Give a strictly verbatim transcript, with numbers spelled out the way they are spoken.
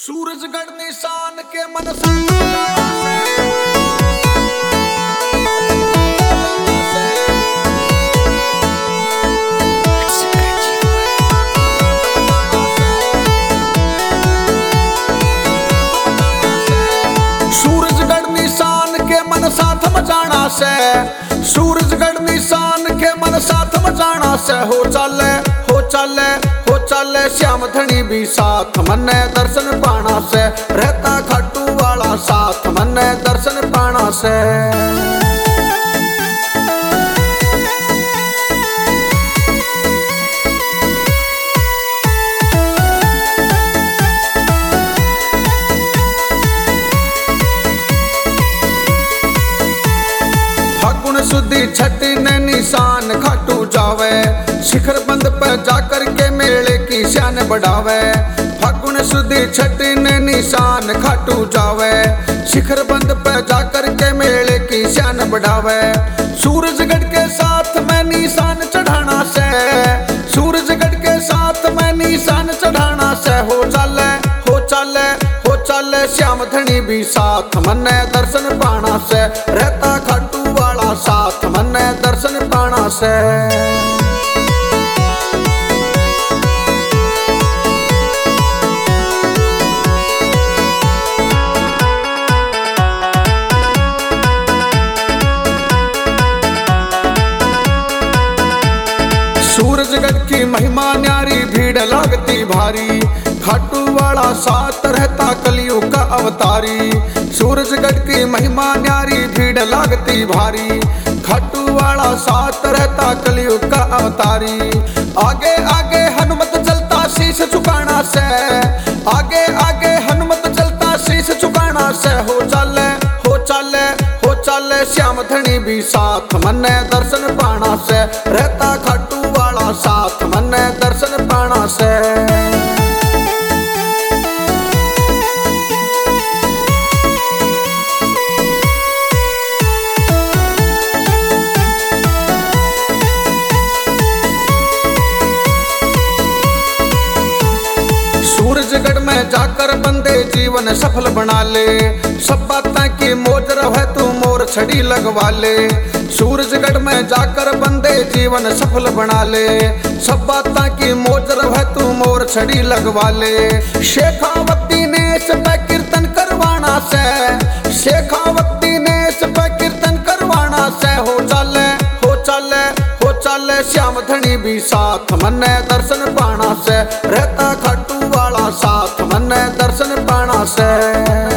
सूरजगढ़ निशान के मन सा सूरजगढ़ निशान के मन साथ मचाना से सूरजगढ़ निशान के मन साथ मचाना से हो चले हो चले हो चले श्याम धनी भी साथ मन्ने दर्शन पाना से रहता खाटू वाला साथ मन्ने दर्शन पाना से। सुधी छठी ने निशान खाटू जावे शिखर बंद पर जाकर के मेले की शान बढ़ावे। फागुन सुधी छठी ने निशान खाटू जावे शिखर बंद पर जाकर के मेले की शान बढ़ावे। सूरजगढ़ के साथ में निशान चढ़ाना से सूरजगढ़ के साथ में निशान चढ़ाना से हो चले हो चले हो चले श्याम धनी भी साथ मन्ने दर्शन पाना से रहता खाटू वाला साथ मन्ने दर्शन पाना से। सूरजगढ़ की महिमा न्यारी भीड़ लागती भारी खाटू वाला साथ रहता कलियुग का अवतारी। सूरजगढ़ की महिमा न्यारी भीड़ लागती भारी खाटू वाला साथ रहता कलियुग का अवतारी। आगे आगे हनुमत चलता शीश झुकाना से आगे आगे हनुमत चलता शीश झुकाना से हो चले हो चले हो चले श्याम धनी भी साथ मन्ने दर्शन पाना से रहता खाटू वाला साथ मन्ने दर्शन पाना से। सूरजगढ़ में जाकर बंदे जीवन सफल बना ले सब बातें की मौज रहे तू मोर छड़ी लगवा ले। सूरजगढ़ में जाकर बंदे जीवन सफल बना ले सब बातें की मौज रहे तू मोर छड़ी लगवा ले। शेखावती ने इस पे कीर्तन करवाना से शेखावती ने इस पे कीर्तन करवाना से हो चले हो चले हो चले श्याम धनी भी साथ मन्ने दर्शन पाना से रहता खाटू वाला साथ मन्ने दर्शन पाना से।